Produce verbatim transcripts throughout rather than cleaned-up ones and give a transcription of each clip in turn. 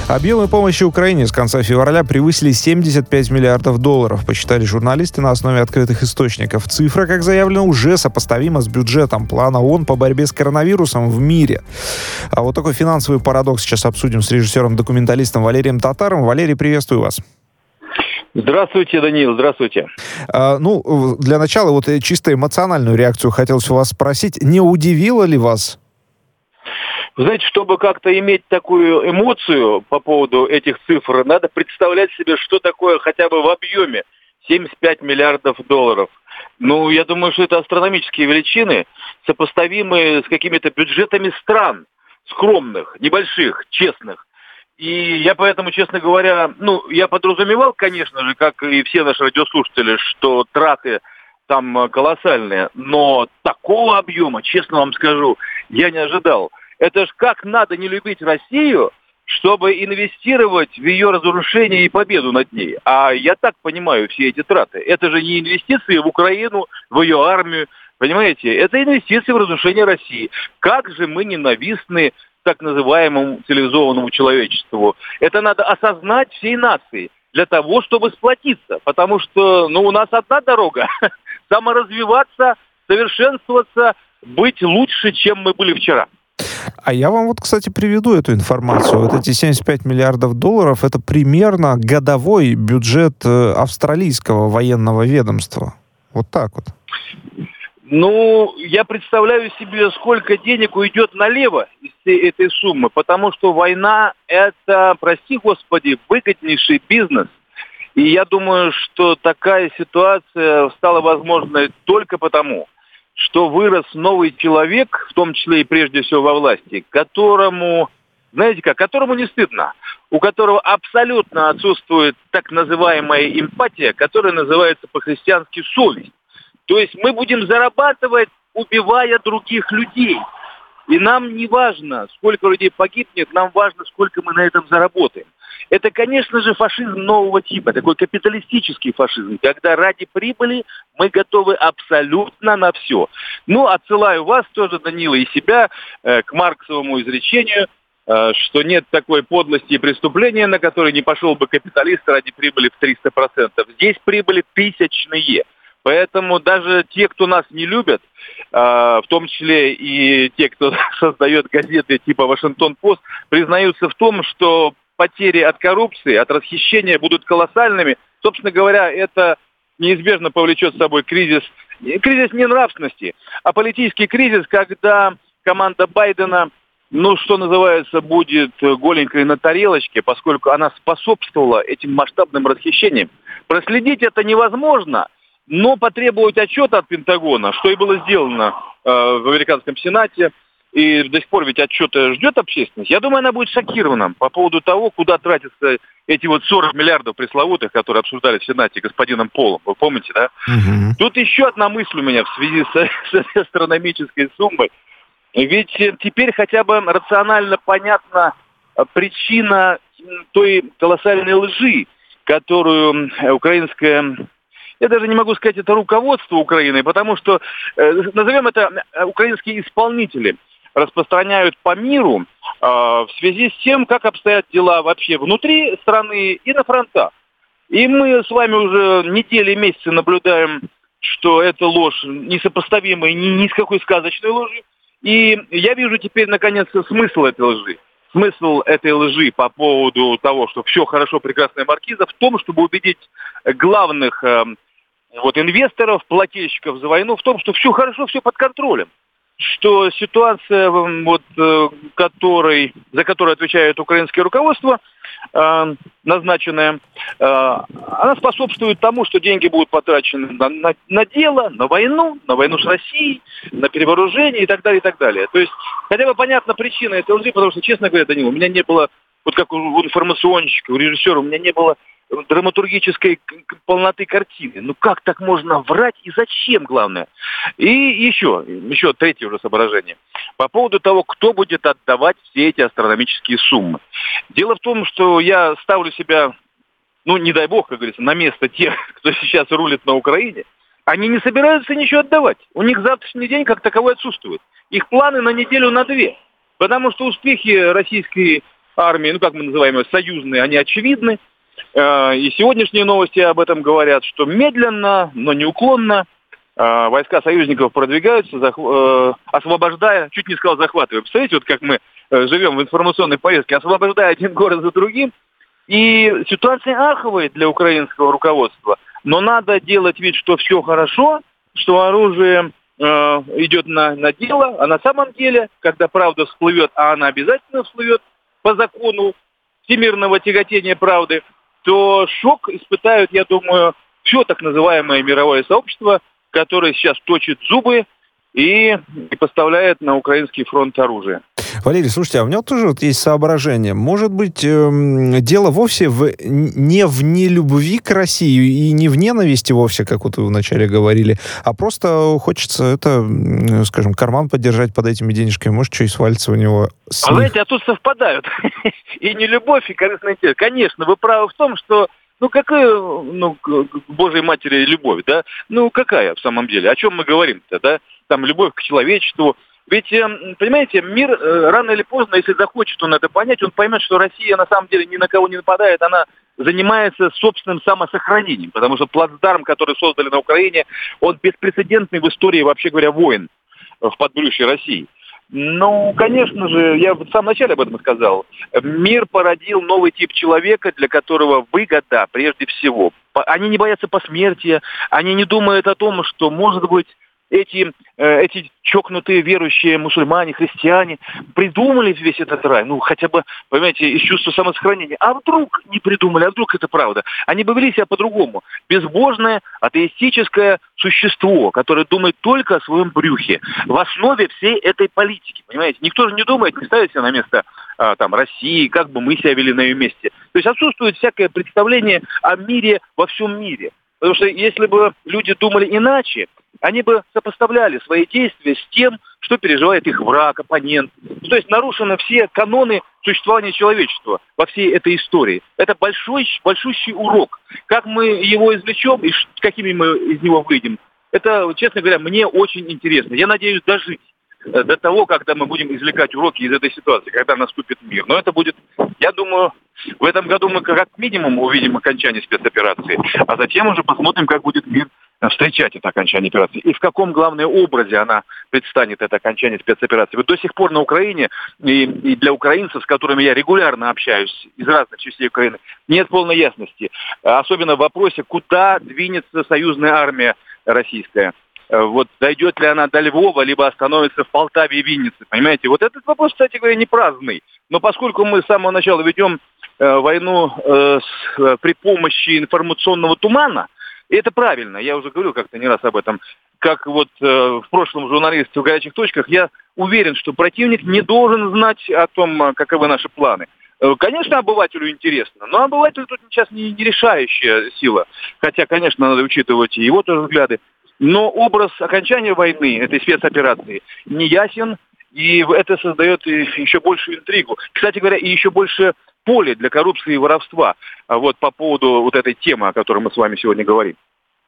Объемы помощи Украине с конца февраля превысили семьдесят пять миллиардов долларов, посчитали журналисты на основе открытых источников. Цифра, как заявлено, уже сопоставима с бюджетом плана ООН по борьбе с коронавирусом в мире. А вот такой финансовый парадокс сейчас обсудим с режиссером-документалистом Валерием Татаровым. Валерий, приветствую вас. Здравствуйте, Даниил, здравствуйте. А, ну, для начала вот чисто эмоциональную реакцию хотелось у вас спросить. Не удивило ли вас? Вы знаете, чтобы как-то иметь такую эмоцию по поводу этих цифр, надо представлять себе, что такое хотя бы в объеме семьдесят пять миллиардов долларов. Ну, я думаю, что это астрономические величины, сопоставимые с какими-то бюджетами стран, скромных, небольших, честных. И я поэтому, честно говоря, ну, я подразумевал, конечно же, как и все наши радиослушатели, что траты там колоссальные, но такого объема, честно вам скажу, я не ожидал. Это ж как надо не любить Россию, чтобы инвестировать в ее разрушение и победу над ней. А я так понимаю все эти траты. Это же не инвестиции в Украину, в ее армию, понимаете? Это инвестиции в разрушение России. Как же мы ненавистны так называемому цивилизованному человечеству. Это надо осознать всей нации для того, чтобы сплотиться. Потому что, ну, у нас одна дорога. Саморазвиваться, совершенствоваться, быть лучше, чем мы были вчера. А я вам вот, кстати, приведу эту информацию. Вот эти семьдесят пять миллиардов долларов — это примерно годовой бюджет австралийского военного ведомства. Вот так вот. Ну, я представляю себе, сколько денег уйдет налево из всей этой суммы, потому что война – это, прости господи, выгоднейший бизнес. И я думаю, что такая ситуация стала возможной только потому, что вырос новый человек, в том числе и прежде всего во власти, которому, знаете как, которому не стыдно, у которого абсолютно отсутствует так называемая эмпатия, которая называется по-христиански совесть. То есть мы будем зарабатывать, убивая других людей. И нам не важно, сколько людей погибнет, нам важно, сколько мы на этом заработаем. Это, конечно же, фашизм нового типа, такой капиталистический фашизм, когда ради прибыли мы готовы абсолютно на все. Ну, отсылаю вас тоже, Данила, и себя э, к марксовому изречению, э, что нет такой подлости и преступления, на которое не пошел бы капиталист ради прибыли в триста процентов. Здесь прибыли тысячные. Поэтому даже те, кто нас не любят, э, в том числе и те, кто создает газеты типа «Вашингтон-Пост», признаются в том, что потери от коррупции, от расхищения будут колоссальными. Собственно говоря, это неизбежно повлечет с собой кризис, кризис не нравственности, а политический кризис, когда команда Байдена, ну, что называется, будет голенькой на тарелочке, поскольку она способствовала этим масштабным расхищениям. Проследить это невозможно, но потребовать отчета от Пентагона, что и было сделано э, в американском Сенате, и до сих пор ведь отчета ждет общественность, я думаю, она будет шокирована по поводу того, куда тратятся эти вот сорок миллиардов пресловутых, которые обсуждали в Сенате господином Полом. Вы помните, да? Угу. Тут еще одна мысль у меня в связи с, с этой астрономической суммой. Ведь теперь хотя бы рационально понятна причина той колоссальной лжи, которую украинская... Я даже не могу сказать, это руководство Украины, потому что, э, назовем это, украинские исполнители распространяют по миру э, в связи с тем, как обстоят дела вообще внутри страны и на фронтах. И мы с вами уже недели и месяцы наблюдаем, что эта ложь несопоставима ни, ни с какой сказочной ложью. И я вижу теперь, наконец, смысл этой лжи. Смысл этой лжи по поводу того, что все хорошо, прекрасная маркиза, в том, чтобы убедить главных э, вот, инвесторов, плательщиков за войну в том, что все хорошо, все под контролем. Что ситуация, вот, которой, за которую отвечает украинское руководство, э, назначенное, э, она способствует тому, что деньги будут потрачены на, на, на дело, на войну, на войну с Россией, на перевооружение и так далее, и так далее. То есть, хотя бы понятна причина этой лжи, потому что, честно говоря, Данил, у меня не было, вот как у информационщика, у режиссера, у меня не было драматургической полноты картины. Ну как так можно врать и зачем, главное? И еще, еще третье уже соображение. По поводу того, кто будет отдавать все эти астрономические суммы. Дело в том, что я ставлю себя, ну не дай бог, как говорится, на место тех, кто сейчас рулит на Украине. Они не собираются ничего отдавать. У них завтрашний день как таковой отсутствует. Их планы на неделю, на две. Потому что успехи российской армии, ну, как мы называем ее, союзные, они очевидны. И сегодняшние новости об этом говорят, что медленно, но неуклонно войска союзников продвигаются, освобождая, чуть не сказал захватывая. Представляете, вот как мы живем в информационной повестке, освобождая один город за другим. И ситуация аховая для украинского руководства. Но надо делать вид, что все хорошо, что оружие э, идет на, на дело, а на самом деле, когда правда всплывет, а она обязательно всплывет по закону всемирного тяготения правды, то шок испытают, я думаю, все так называемое мировое сообщество, которое сейчас точит зубы и, и поставляет на украинский фронт оружие. Валерий, слушайте, а у меня тоже вот есть соображение. Может быть, э, дело вовсе в, не в нелюбви к России и не в ненависти вовсе, как вот вы вначале говорили, а просто хочется это, скажем, карман поддержать под этими денежками. Может, что и свалится у него с А них. знаете, а тут совпадают. И нелюбовь, и корыстный интерес. Конечно, вы правы в том, что ну какая, ну, к Божьей Матери любовь, да? Ну какая в самом деле? О чем мы говорим-то, да? Там любовь к человечеству. Ведь, понимаете, мир рано или поздно, если захочет он это понять, он поймет, что Россия на самом деле ни на кого не нападает, она занимается собственным самосохранением, потому что плацдарм, который создали на Украине, он беспрецедентный в истории, вообще говоря, войн в подбрюшье России. Ну, конечно же, я в самом начале об этом сказал, мир породил новый тип человека, для которого выгода прежде всего. Они не боятся посмертия, они не думают о том, что, может быть, Эти, э, эти чокнутые верующие мусульмане, христиане придумали весь этот рай, ну, хотя бы, понимаете, из чувства самосохранения. А вдруг не придумали, а вдруг это правда? Они бы вели себя по-другому. Безбожное, атеистическое существо, которое думает только о своем брюхе. В основе всей этой политики, понимаете? Никто же не думает, не ставит себя на место а, там, России, как бы мы себя вели на ее месте. То есть отсутствует всякое представление о мире во всем мире. Потому что если бы люди думали иначе, они бы сопоставляли свои действия с тем, что переживает их враг, оппонент. То есть нарушены все каноны существования человечества во всей этой истории. Это большой, большущий урок. Как мы его извлечем и какими мы из него выйдем, это, честно говоря, мне очень интересно. Я надеюсь дожить до того, когда мы будем извлекать уроки из этой ситуации, когда наступит мир. Но это будет, я думаю, в этом году мы как минимум увидим окончание спецоперации, а затем уже посмотрим, как будет мир встречать это окончание операции. И в каком, главном образе она предстанет, это окончание спецоперации. Вот до сих пор на Украине и, и для украинцев, с которыми я регулярно общаюсь из разных частей Украины, нет полной ясности. Особенно в вопросе, куда двинется союзная армия российская. Вот дойдет ли она до Львова, либо остановится в Полтаве и Виннице, понимаете? Вот этот вопрос, кстати говоря, не праздный. Но поскольку мы с самого начала ведем э, войну э, с, э, при помощи информационного тумана, и это правильно, я уже говорил как-то не раз об этом, как вот э, в прошлом журналисте в «Горячих точках», я уверен, что противник не должен знать о том, каковы наши планы. Э, конечно, обывателю интересно, но обывателю тут сейчас не, не решающая сила. Хотя, конечно, надо учитывать и его тоже взгляды. Но образ окончания войны, этой спецоперации, не ясен, и это создает еще большую интригу. Кстати говоря, и еще больше поле для коррупции и воровства. Вот по поводу вот этой темы, о которой мы с вами сегодня говорим.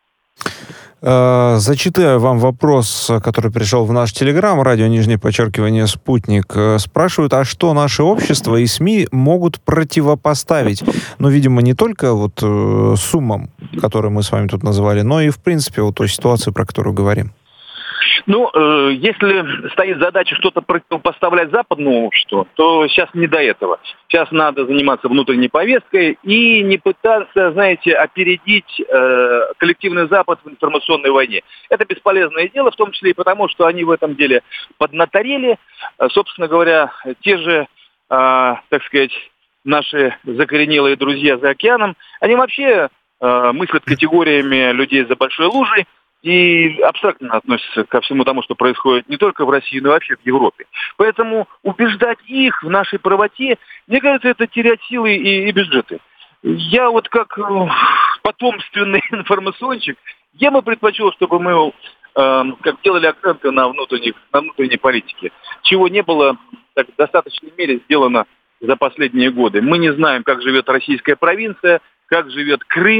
Зачитаю вам вопрос, который пришел в наш телеграм, радио нижнее подчеркивание «Спутник». Спрашивают, а что наше общество и СМИ могут противопоставить? Ну, видимо, не только вот э, суммам, которые мы с вами тут назвали, но и, в принципе, вот той ситуации, про которую говорим. Ну, э, если стоит задача что-то противопоставлять западному обществу, то сейчас не до этого. Сейчас надо заниматься внутренней повесткой и не пытаться, знаете, опередить э, коллективный Запад в информационной войне. Это бесполезное дело, в том числе и потому, что они в этом деле поднаторели. Э, собственно говоря, те же, э, так сказать, наши закоренелые друзья за океаном, они вообще э, мыслят категориями людей за большой лужей, и абстрактно относятся ко всему тому, что происходит не только в России, но и вообще в Европе. Поэтому убеждать их в нашей правоте, мне кажется, это терять силы и, и бюджеты. Я вот как э, потомственный информационщик, я бы предпочел, чтобы мы э, как делали акценты на, внутренних, на внутренней политике, чего не было так, в достаточной мере сделано за последние годы. Мы не знаем, как живет российская провинция, как живет Крым,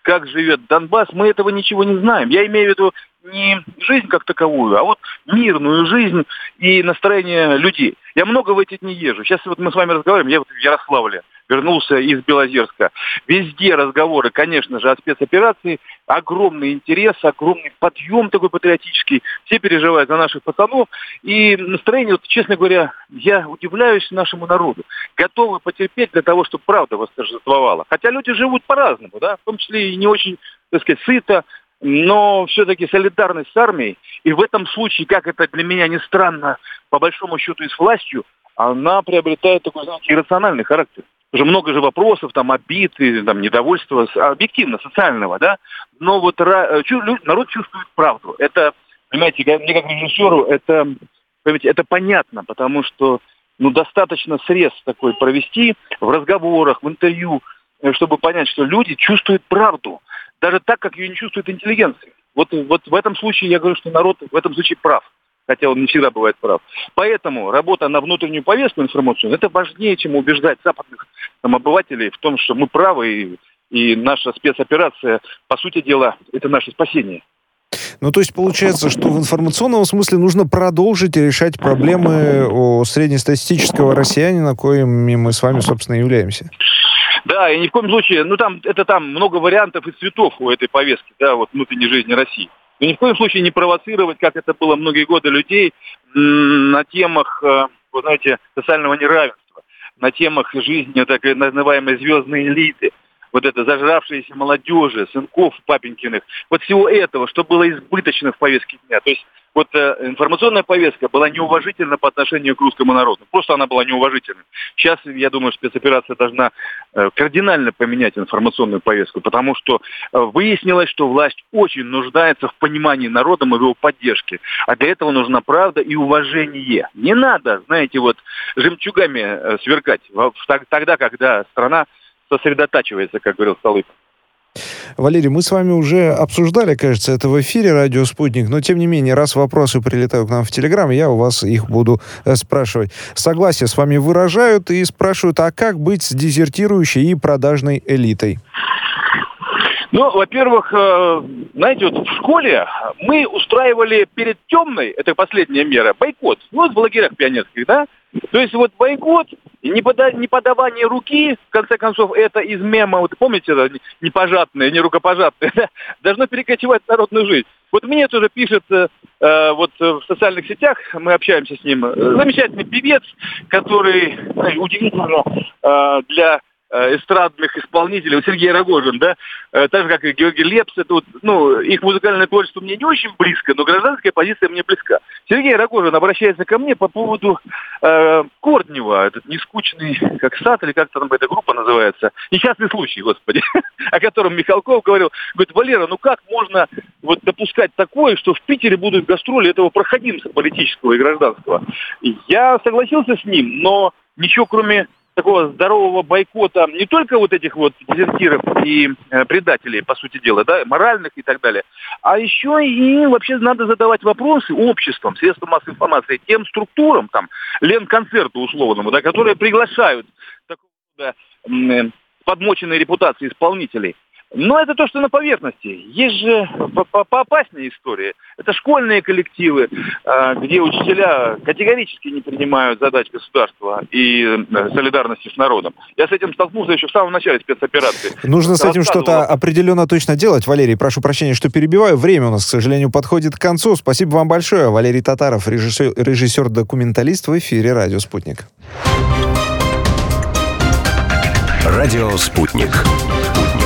как живет Донбасс, мы этого ничего не знаем. Я имею в виду не жизнь как таковую, а вот мирную жизнь и настроение людей. Я много в эти дни езжу. Сейчас вот мы с вами разговариваем, я вот в Ярославле вернулся из Белозерска. Везде разговоры, конечно же, о спецоперации. Огромный интерес, огромный подъем такой патриотический. Все переживают за наших пацанов. И настроение, вот, честно говоря, я удивляюсь нашему народу. Готовы потерпеть для того, чтобы правда восторжествовала. Хотя люди живут по-разному, да, в том числе и не очень, так сказать, сыто. Но все-таки солидарность с армией, и в этом случае, как это для меня не странно, по большому счету и с властью, она приобретает такой, знаете, иррациональный характер. Уже много же вопросов, там, обид, там, недовольства, объективно, социального, да, но вот народ чувствует правду. Это, понимаете, мне как режиссеру, это, понимаете, это понятно, потому что, ну, достаточно срез такой провести в разговорах, в интервью, чтобы понять, что люди чувствуют правду. Даже так, как ее не чувствует интеллигенция. Вот, вот в этом случае я говорю, что народ в этом случае прав. Хотя он не всегда бывает прав. Поэтому работа на внутреннюю повестку информационную, это важнее, чем убеждать западных там, обывателей в том, что мы правы, и, и наша спецоперация, по сути дела, это наше спасение. Ну, то есть получается, что в информационном смысле нужно продолжить решать проблемы у среднестатистического россиянина, коими мы с вами, собственно, являемся. Да, и ни в коем случае, ну там, это там много вариантов и цветов у этой повестки, да, вот внутренней жизни России. Но ни в коем случае не провоцировать, как это было многие годы, людей на темах, вы знаете, социального неравенства, на темах жизни так называемой звездной элиты, вот это зажравшиеся молодежи, сынков папенькиных, вот всего этого, что было избыточно в повестке дня. То есть вот э, информационная повестка была неуважительна по отношению к русскому народу. Просто она была неуважительна. Сейчас, я думаю, спецоперация должна э, кардинально поменять информационную повестку, потому что э, выяснилось, что власть очень нуждается в понимании народом и в его поддержке. А для этого нужна правда и уважение. Не надо, знаете, вот жемчугами э, сверкать в, в, тогда, когда страна сосредотачивается, как говорил Столыпин. Валерий, мы с вами уже обсуждали, кажется, это в эфире «Радио Спутник», но, тем не менее, раз вопросы прилетают к нам в Телеграм, я у вас их буду э, спрашивать. Согласие с вами выражают и спрашивают, а как быть с дезертирующей и продажной элитой? Ну, во-первых, э, знаете, вот в школе мы устраивали перед темной, это последняя мера, бойкот. Ну, вот в лагерях пионерских, да? То есть вот бойкот, не, пода- не подавание руки, в конце концов, это из мема, вот помните, это непожатные, не рукопожатные, да? Должно перекочевать в народную жизнь. Вот мне тоже пишет э, вот в социальных сетях, мы общаемся с ним, э, замечательный певец, который, э, удивительно, э, для эстрадных исполнителей, вот Сергей Рогожин, да, так же, как и Георгий Лепс, это вот, ну, их музыкальное творчество мне не очень близко, но гражданская позиция мне близка. Сергей Рогожин обращается ко мне по поводу э, Корнева, этот нескучный, как сад, или как-то там эта группа называется, несчастный случай, господи, о котором Михалков говорил, говорит, Валера, ну как можно вот допускать такое, что в Питере будут гастроли этого проходимца политического и гражданского? Я согласился с ним, но ничего кроме такого здорового бойкота не только вот этих вот дезертиров и э, предателей, по сути дела, да, моральных и так далее, а еще и вообще надо задавать вопросы обществам, средствам массовой информации, тем структурам, там, Ленконцерту условному, да, которые приглашают такого рода э, подмоченной репутации исполнителей. Но это то, что на поверхности. Есть же поопаснее истории. Это школьные коллективы, где учителя категорически не принимают задач государства и солидарности с народом. Я с этим столкнулся еще в самом начале спецоперации. Нужно с этим что-то определенно точно делать. Валерий, прошу прощения, что перебиваю. Время у нас, к сожалению, подходит к концу. Спасибо вам большое. Валерий Татаров, режиссер, режиссер-документалист в эфире «Радио Спутник». «Радио Спутник».